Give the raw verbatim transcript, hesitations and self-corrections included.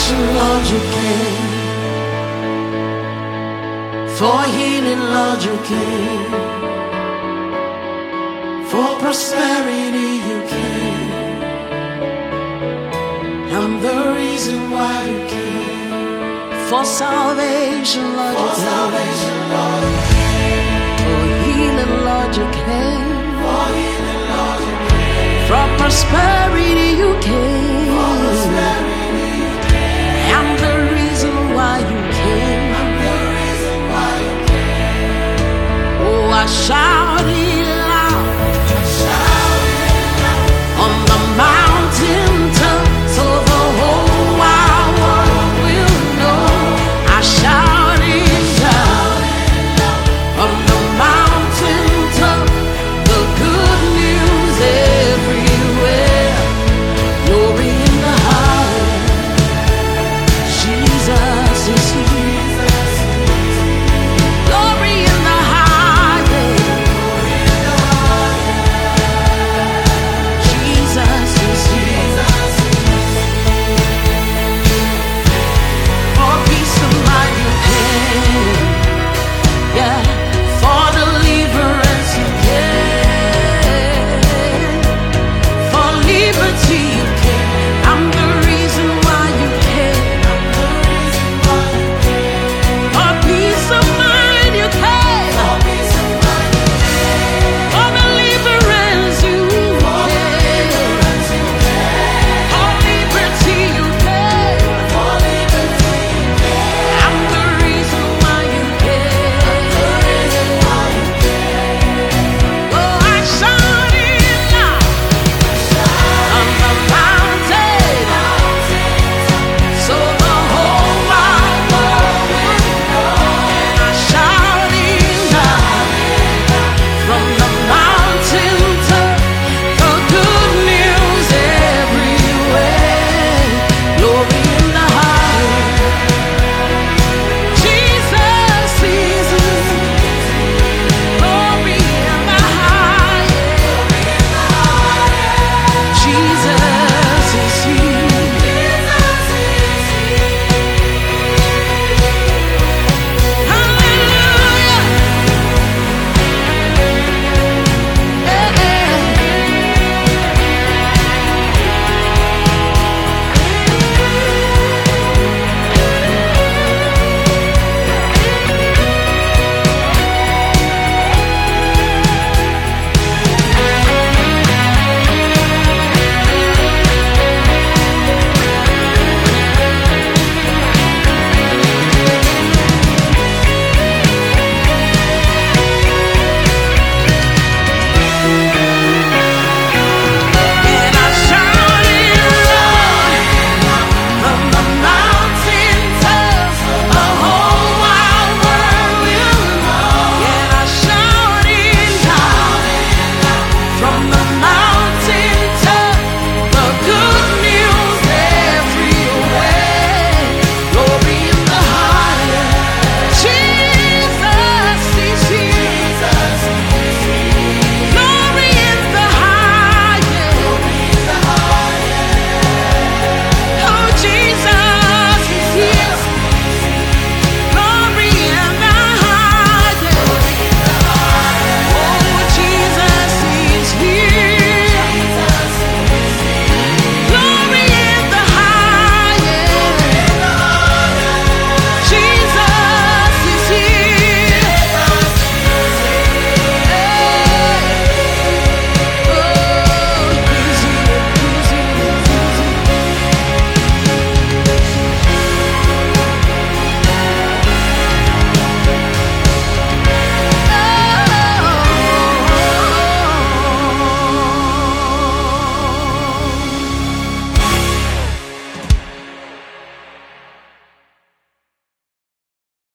Lord, you came. For healing, Lord, you came. For prosperity, you came. I'm the reason why you came. For salvation, Lord, For you came. salvation, Lord, you came. For healing, Lord, you came. For healing, Lord, you came. For prosperity, you came. For prosperity, you came. I'm the reason why you came. I'm the reason why you came. Oh, I shout